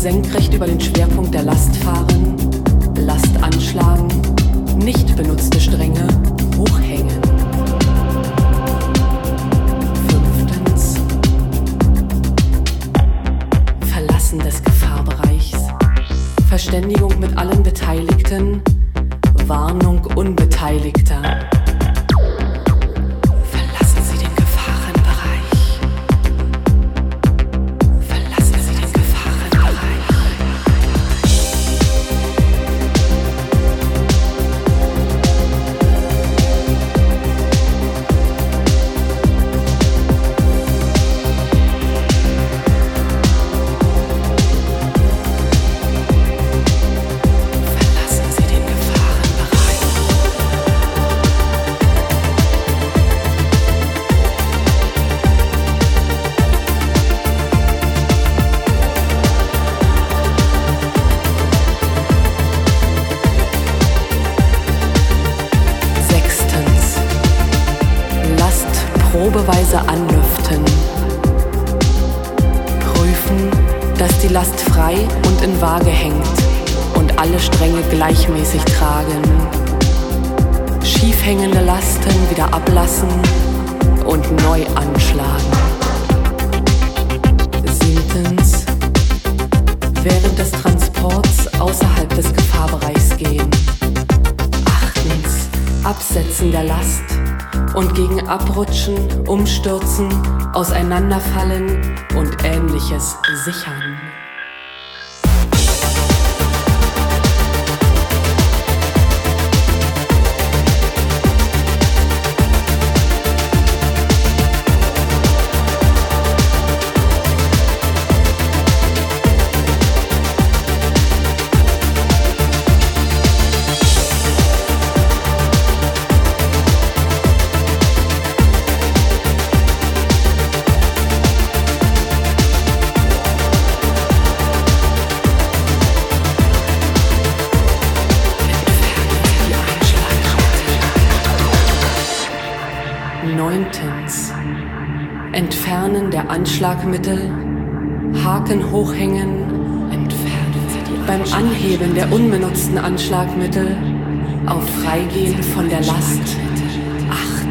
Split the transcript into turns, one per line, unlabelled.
senkrecht über den Schwerpunkt der Last fahren, Last anschlagen, nicht benutzte Stränge hochhängen. 5. Verlassen des Gefahrbereichs, Verständigung mit allen Beteiligten, Warnung Unbeteiligter. Probeweise anlüften. Prüfen, dass die Last frei und in Waage hängt und alle Stränge gleichmäßig tragen. Schief hängende Lasten wieder ablassen und neu anschlagen. 7. Während des Transports außerhalb des Gefahrbereichs gehen. 8. Absetzen der Last und gegen Abrutschen, Umstürzen, Auseinanderfallen und Ähnliches sichern. Entfernen der Anschlagmittel, Haken hochhängen, entfernen. Beim Anheben der unbenutzten Anschlagmittel auf Freigehen von der Last. 8.